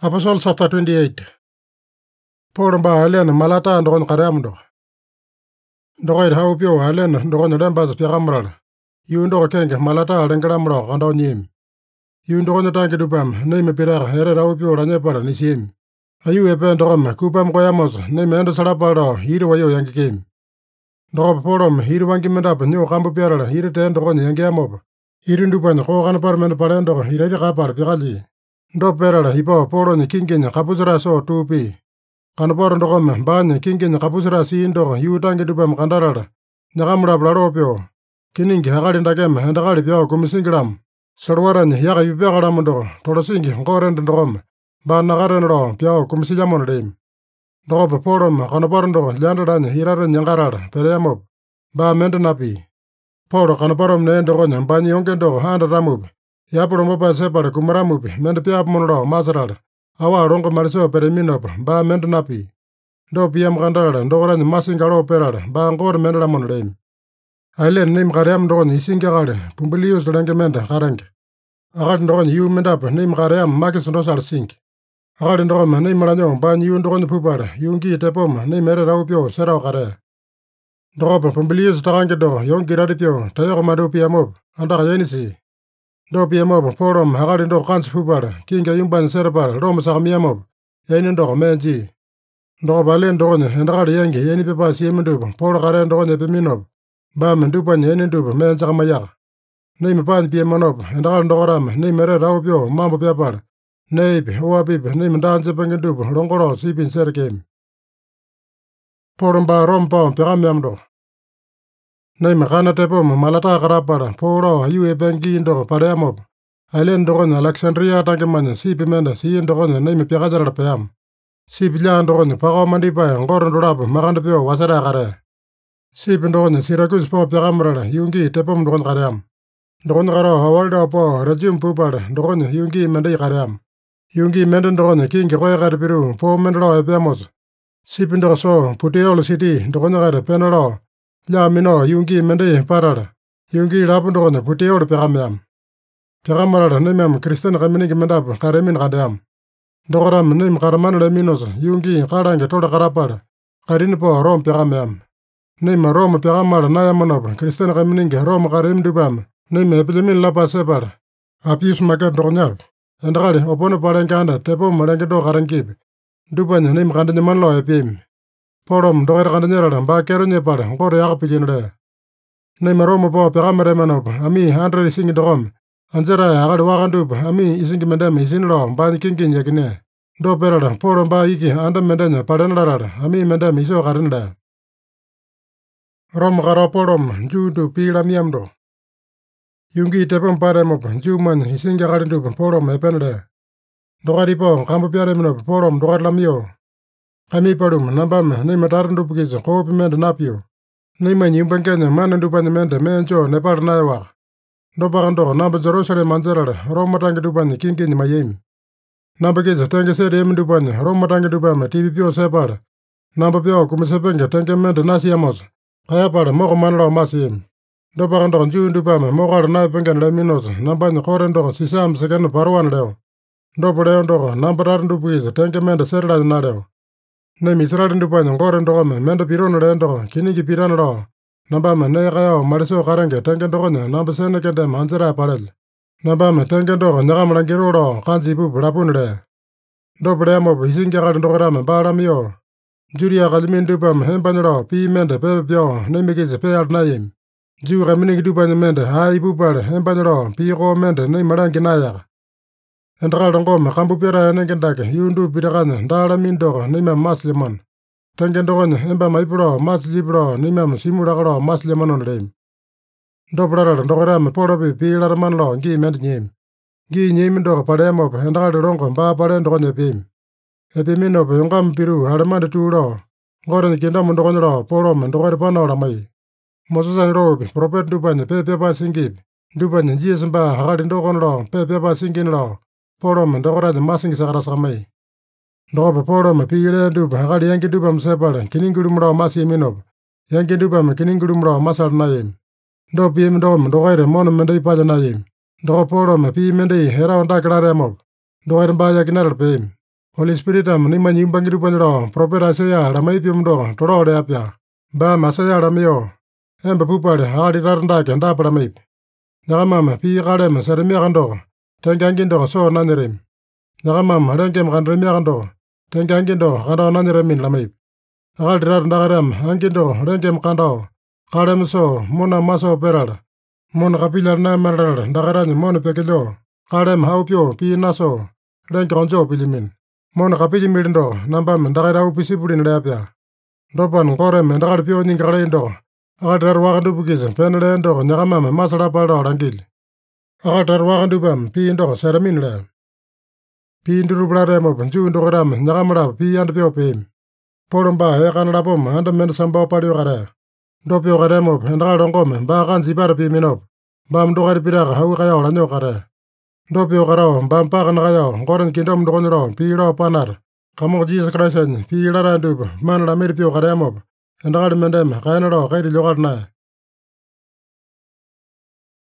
Apostle chapter 28. Paul ba halen malata ndokon karam ndo. Ndokoi haupio halen ndokon lembas piakamral. Yu ndoko kenge malata lengalamro kando nyim. Yu ndokon tangi dupam neme pirara here haupio ranye para nisim. Ayu epe ndokon kupam koyamos neme endo salapalo hiru wayo yangikim. Ndoko polom hiru wangi mendap nyo kambu piarala hiru te ndokon yangiamop. Hiru ndupan ko kan parmen palendo hirari kapar pikali. Ndo perala hipo polo ni kingenya kapusra so tupi. Kanaporo ndokome banya kingenya kapusra si ndoko yutangi dupam kandarala. Nyakamura blaropio. Kiningi hakali ndakeme hendakali pio kumisingilam. Sarwaranya yaka yupiakalam ndoko tolosingi ngorend ndokome. Ba nakarenlo pio kumisilamon lim. Ndokope polom kanaporo ndoko liandalanya hirare nyangarala pereyamop. Ba mendenapi. Polo kanaparom ne ndokonya banyi yonge ndoko handa ramup. Yapolo mopa sepale kumaramupi mende piap monolo masarala. Awa rongo mariso pereminopa ba mende napi. Do piam kandala ndokoranya masingalo perala ba ngor mendela monolem. Ailen nim kaream ndokonya isinga kale pumbilius lenge mende karenge. Akali ndokonya yu mendapa nim kaream makis ndosal sinki. Akali ndokoma nim malanyo banyi yu ndokonya pupala yungi tepoma nim ere raupio serao kare. Ndokopa pumbilius takange do yongi radipio tayoko madu piamop andaka yenisi. Do piamob polom hakali ndo kans pupala kinga yumban serapal rom sakamiamob yeni ndo menji ndo balen ndo ne ndakali yenge yeni pepa siemenduba polo kare ndo ne peminob ba menduba yeni nduba menja kamayak nei mepan piamonob ndakali ndo ram nei mere raupio mambo pepal nei oapip nei mendanje pengenduba rongoro sipin serkem polom ba rompa pegamiamdo nei makana tepo malata karapara polo yu ebengi ndo pareamob ailen ndo na Alexandria tangemanya sipi menda si ndo nei me piakajara peam sipi lia ndo pako mandipa ngor ndo rap makanda pio wasara kare sipi ndo Syracuse po piakamrala yungi tepo ndo kaream ndo karo hawalda po resume pupala ndo yungi mende kaream yungi mende ndo kingi koy kare piru po mendlo epiamos sipi ndo so Puteoli city ndo kare penalo la mino yungi mende parala. Yungi lapundo ne Puteoli pegamiam. Pegamarala nemam Kristen kaminingi mendap karemin kandeam. Dogoram nem karaman le minos yungi karange tola karapala. Karini po rom pegamiam. Nem rom pegamala nayamanop Kristen kaminingi rom karim dubam. Nem epilemin lapa sepala. Apius magat dognyap. Endakali opone palengkanda tepo malenge do karangkip. Dubanya nem kandanyaman lo epim. Polom doger kandanyara ba keronye pala ngore yakapijinle. Nei maromo po pegamere manop ami andre singi dogom. Anjara akali wakandup ami isingi mendeme isinlo ba kinkin yakine. Do perala polom ba iki anda mendenya palenlarala ami mendeme iso karinle. Rom karo polom judu pila miamdo. Yungi tepem paremop juman isingi karindup polom epenle. Dogari po kambu piare minop polom dogar lamio. Kami palum nambam nei matarandu pukis kopi mende napio. Nei manyumbangenya manandupanya mende menjo nepal naiwa. Dobakando namba Jerusalem anjerala romatangi dupanya kinkin mayem. Namba kisa tenge seri emendupanya romatangi dupanya tibi pio sepala. Namba pio kumisepenge tenge mende nasiamos. Kaya pala moko manlo masiem. Dobakando juu dupanya mokala naipengen leminos nambanya korendo sisam sekenu paruan leo. Dopo ndoko namba tarandu pukis tenge mende serla na leo. Ne misrali ndupanya ngore ndokome mendo pirono le ndoko kiningi pirano lo. Nambama ne kayo mariso karenge tenge ndokonya namba sene kende manjera parel. Nambama tenge ndoko nyakamlangiro lo kanji pupu lapun le. Dobre mo isingi kali ndokorame balamio. Juria kalimin dupama hempanya lo pi mende pepe pio ne mikisi peal nayim. Juu kaminingi dupanya mende hai pupale hempanya lo pi ko mende ne malangi nayak. Endakal ngome kambu pira nengendake yundu pirakanya ndala mindoko nimem maslimon. Tenge ndokonya emba maipuro maslipro nimem simulakalo maslimonon leim. Doprala ndokorame polopi pilaraman lo ngi mend nyim. Ngi nyim ndoko palemop endakal rongo mba pale ndokonya pim. Epiminop yongam piru halemande tulo. Ngoreni kindamu ndokonya lo polom ndokore panola mai. Mosusan robi propet dupanya pepepa singip. Dupanya jiesmba hakali ndokon lo pepepa singin lo. Polom ndokoranya masingi sakarasamai. Ndokope polom pile dupa hakali yangi dupa msepale kiningulumro masiminop. Yangi dupa kiningulumro masal nayim. Do piem ndom ndokere mono mende ipaja nayim. Ndoko polom pi mende hera ondakilare mop. Ndokere mba yakinal pim. Holy Spiritam nimanya imbangirupanyiro propeta Isaiah lamaipiumdo tololeapya. Bam Isaiah lamio. Embe pupale akali tarandake ndapalamaipi. Nyakamama pi kalem seremiakando. Tengangindo so nanyirim. Nyakamama lengkem kandremiakando. Tengangindo kandao nanyiremin lamaipi. Akali tarandakaram angindo lengkem kandao. Kalem so muna maso peral. Muna kapilar na meral ndakarany mona pekilyo. Kalem haupyo pi naso. Lengkonjo pilimin. Mona kapilimilindo nambam ndakara upisipulin leapya. Dopan korem ndakarpyo nyingaleindo. Akatar wakandupukis penelendo nyakamama masalapalo langil. Akatar wakandupam pi indo seramin le. Pi induruplaremo penju ndokoram nyakamala pi andapyo pim. Polomba ekanlapom andamen sambao palio kare. Dopyo karemo ndakalongom ba kansi para pi minop. Bam ndokari piraka hau kaya olanyo kare. Dopyo karao bam pakan kaya ngoren kindom ndokonyro pi lo panar. Kamo Jesus Christ pi larandup man la mirpyo karemo. Ndakali mendem kainalo kairi lokal na.